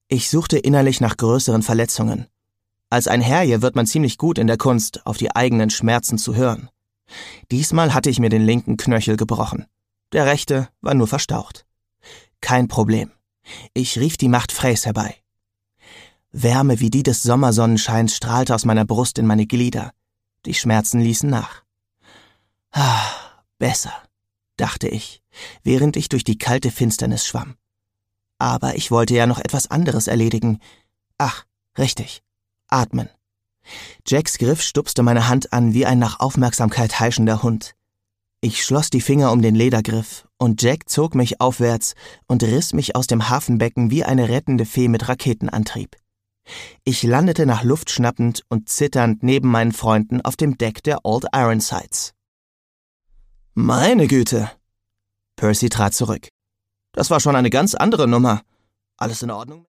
Ich suchte innerlich nach größeren Verletzungen. Als ein Herje wird man ziemlich gut in der Kunst, auf die eigenen Schmerzen zu hören. Diesmal hatte ich mir den linken Knöchel gebrochen. Der rechte war nur verstaucht. Kein Problem. Ich rief die Macht Freys herbei. Wärme wie die des Sommersonnenscheins strahlte aus meiner Brust in meine Glieder. Die Schmerzen ließen nach. Besser, dachte ich, während ich durch die kalte Finsternis schwamm. Aber ich wollte ja noch etwas anderes erledigen. Ach, richtig, atmen. Jacks Griff stupste meine Hand an wie ein nach Aufmerksamkeit heischender Hund. Ich schloss die Finger um den Ledergriff und Jack zog mich aufwärts und riss mich aus dem Hafenbecken wie eine rettende Fee mit Raketenantrieb. Ich landete nach Luft schnappend und zitternd neben meinen Freunden auf dem Deck der Old Ironsides. Meine Güte! Percy trat zurück. Das war schon eine ganz andere Nummer. Alles in Ordnung?